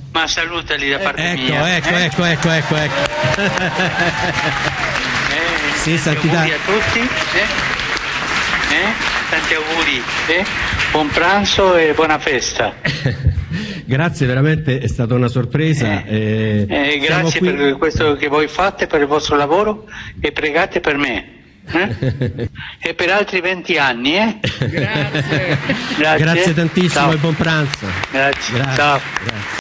Ma salutali da parte Ecco, mia. ecco. Sì, santità. Auguri a tutti. Tanti auguri. Buon pranzo e buona festa. Grazie, veramente è stata una sorpresa. Grazie per questo che voi fate, per il vostro lavoro, e pregate per me. E per altri 20 anni. Grazie. Grazie. Grazie tantissimo. Ciao. E buon pranzo. Grazie. Ciao. Grazie.